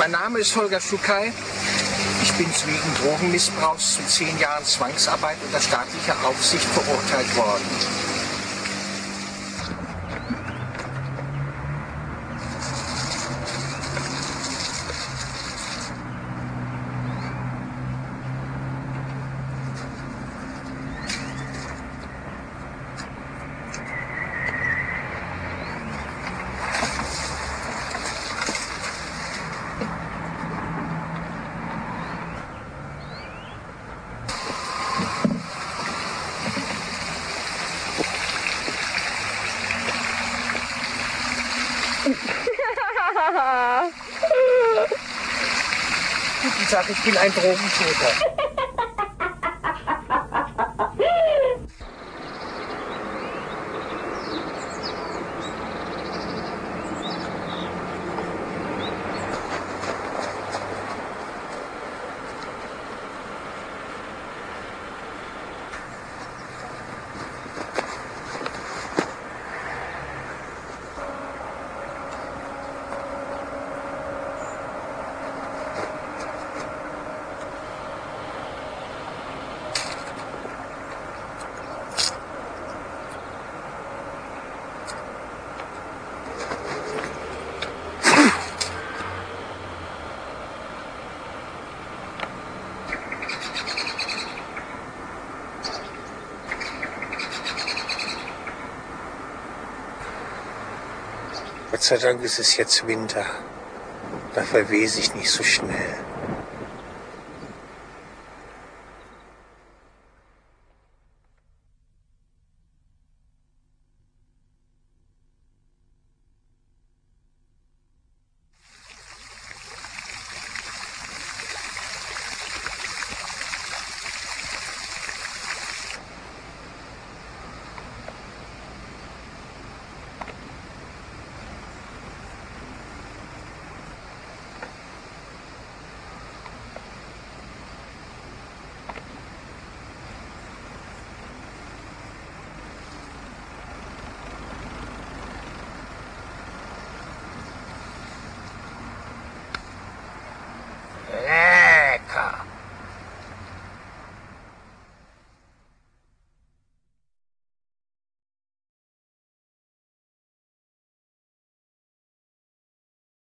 Mein Name ist Holger Schukai. Ich bin wegen Drogenmissbrauchs zu 10 Jahren Zwangsarbeit unter staatlicher Aufsicht verurteilt worden. Guten Tag, ich bin ein Drogentäter. Gott sei Dank ist es jetzt Winter. Da verwese ich nicht so schnell.